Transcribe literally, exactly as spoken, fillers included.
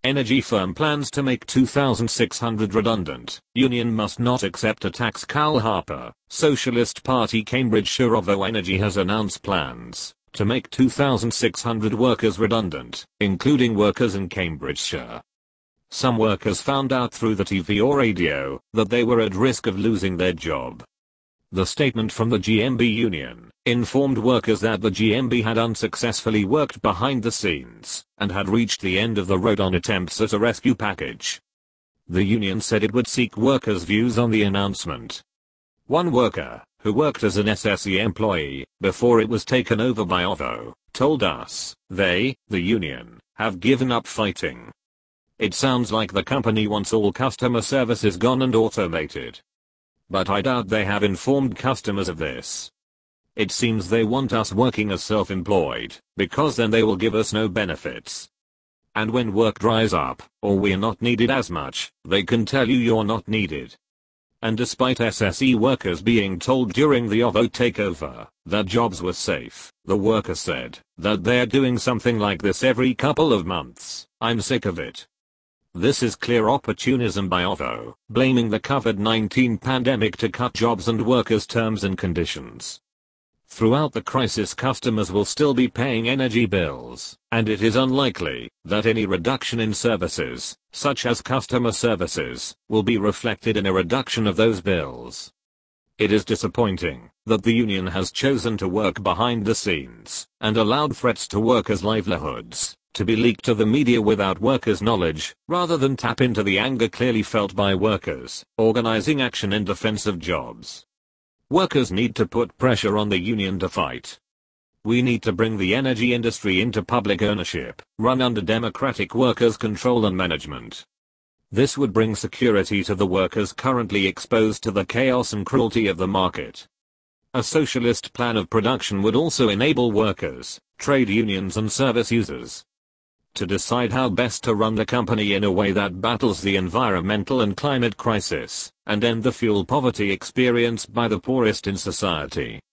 Energy firm plans to make two thousand six hundred redundant. Union must not accept a tax. Cal Harper, Socialist Party. Cambridgeshire. OVO Energy has announced plans to make two thousand six hundred workers redundant, including workers in Cambridgeshire. Some workers found out through the T V or radio that they were at risk of losing their job. The statement from the G M B union informed workers that the G M B had unsuccessfully worked behind the scenes and had reached the end of the road on attempts at a rescue package. The union said it would seek workers' views on the announcement. One worker, who worked as an S S E employee before it was taken over by OVO, told us they, the union, have given up fighting. It sounds like the company wants all customer services gone and automated. But I doubt they have informed customers of this. It seems they want us working as self-employed, because then they will give us no benefits. And when work dries up, or we're not needed as much, they can tell you you're not needed. And despite S S E workers being told during the OVO takeover that jobs were safe, the worker said that they're doing something like this every couple of months. I'm sick of it. This is clear opportunism by OVO, blaming the COVID nineteen pandemic to cut jobs and workers' terms and conditions. Throughout the crisis, customers will still be paying energy bills, and it is unlikely that any reduction in services, such as customer services, will be reflected in a reduction of those bills. It is disappointing that the union has chosen to work behind the scenes and allowed threats to workers' livelihoods to be leaked to the media without workers' knowledge, rather than tap into the anger clearly felt by workers, organizing action in defense of jobs. Workers need to put pressure on the union to fight. We need to bring the energy industry into public ownership, run under democratic workers' control and management. This would bring security to the workers currently exposed to the chaos and cruelty of the market. A socialist plan of production would also enable workers, trade unions and service users to decide how best to run the company in a way that battles the environmental and climate crisis, and end the fuel poverty experienced by the poorest in society.